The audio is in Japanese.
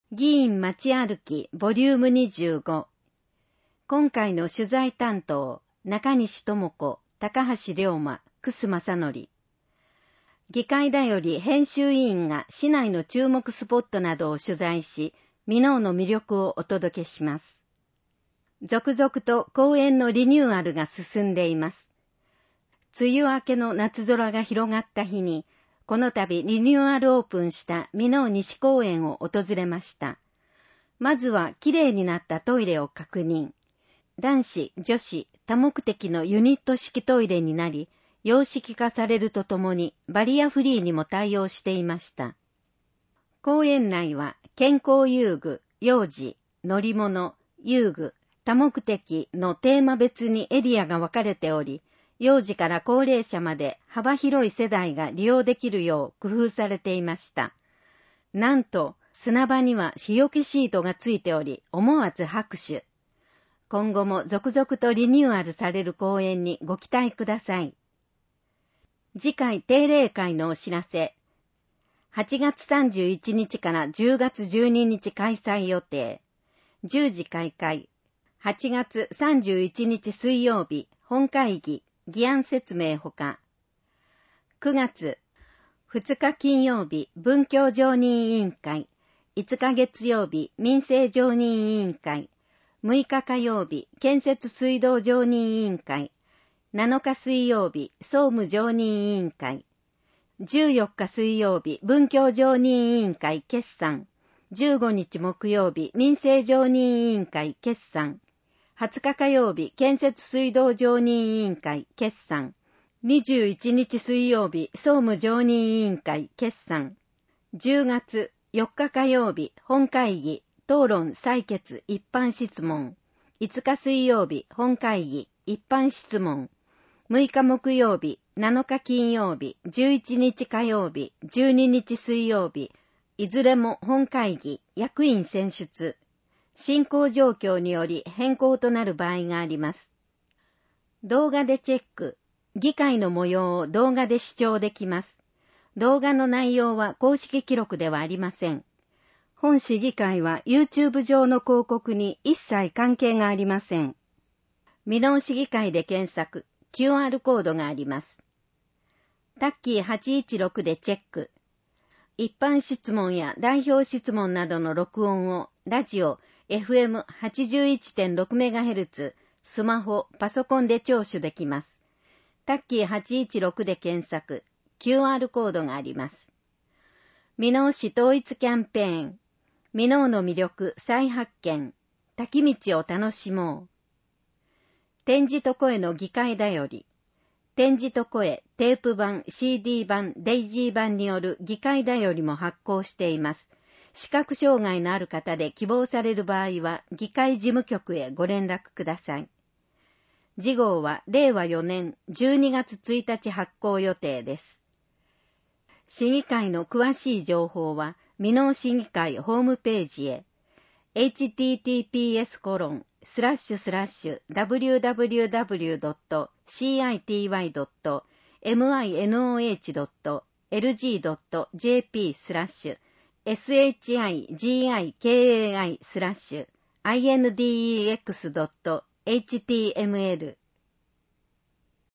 議員街歩きボリューム25。今回の取材担当、中西智子、高橋龍馬、楠正則。議会だより編集委員が市内の注目スポットなどを取材し、箕面の魅力をお届けします。続々と公園のリニューアルが進んでいます。梅雨明けの夏空が広がった日に、この度リニューアルオープンした箕面西公園を訪れました。まずはきれいになったトイレを確認。男子、女子、多目的のユニット式トイレになり、洋式化されるとともにバリアフリーにも対応していました。公園内は健康遊具、幼児、乗り物、遊具、多目的のテーマ別にエリアが分かれており、幼児から高齢者まで幅広い世代が利用できるよう工夫されていました。なんと砂場には日よけシートがついており、思わず拍手。今後も続々とリニューアルされる公園にご期待ください。次回定例会のお知らせ。8月31日から10月12日開催予定。10時開会。8月31日水曜日本会議。議案説明ほか。9月2日金曜日文教常任委員会、5日月曜日民生常任委員会、6日火曜日建設水道常任委員会、7日水曜日総務常任委員会、14日水曜日文教常任委員会決算、15日木曜日民生常任委員会決算、20日火曜日建設水道常任委員会決算、21日水曜日総務常任委員会決算、10月4日火曜日本会議討論採決一般質問、5日水曜日本会議一般質問、6日木曜日7日金曜日11日火曜日12日水曜日、いずれも本会議役員選出、進行状況により変更となる場合があります。動画でチェック。議会の模様を動画で視聴できます。動画の内容は公式記録ではありません。本市議会は YouTube 上の広告に一切関係がありません。箕面市議会で検索、QR コードがあります。タッキー816でチェック。一般質問や代表質問などの録音をラジオ、FM81.6MHz、スマホ、パソコンで聴取できます。タッキー816で検索、QR コードがあります。箕面市統一キャンペーン、箕面の魅力再発見、滝道を楽しもう。点字と声の議会だより、点字と声、テープ版、CD 版、デイジー版による議会だよりも発行しています。視覚障害のある方で希望される場合は、議会事務局へご連絡ください。次号は令和4年12月1日発行予定です。市議会の詳しい情報は、箕面市議会ホームページへ、https://www.city.minoh.jp/shigikai/index.html